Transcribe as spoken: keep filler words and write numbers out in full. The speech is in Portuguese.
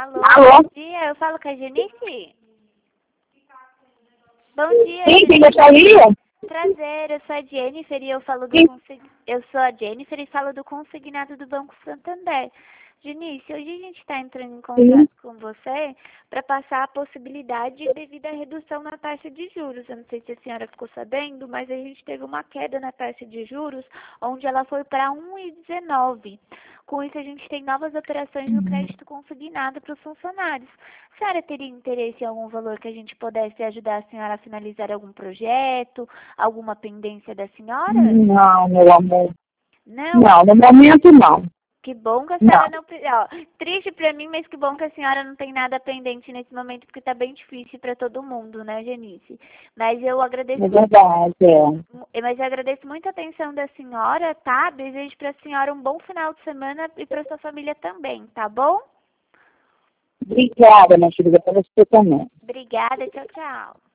Alô, Alô? bom dia, eu falo com a Genice? Bom dia, Sim, quem Genice. gostaria? Prazer, eu sou a Jennifer e eu falo do Sim. consig... eu sou a Jennifer e falo do consignado do Banco Santander. Genice, hoje a gente está entrando em contato com você para passar a possibilidade devido à redução na taxa de juros. Eu não sei se a senhora ficou sabendo, mas a gente teve uma queda na taxa de juros, onde ela foi para um vírgula dezenove. Com isso, a gente tem novas operações no crédito consignado para os funcionários. A senhora teria interesse em algum valor que a gente pudesse ajudar a senhora a finalizar algum projeto, alguma pendência da senhora? Não, meu amor. Não? Não, no momento não. Que bom que a Não. senhora não... pre- Ó, triste pra mim, mas que bom que a senhora não tem nada pendente nesse momento, porque tá bem difícil pra todo mundo, né, Genice? Mas eu agradeço É muito... verdade, é. mu- Mas eu agradeço muito a atenção da senhora, tá? Desejo pra senhora um bom final de semana e pra sua família também, tá bom? Obrigada, minha querida, para você também. Obrigada, tchau, tchau.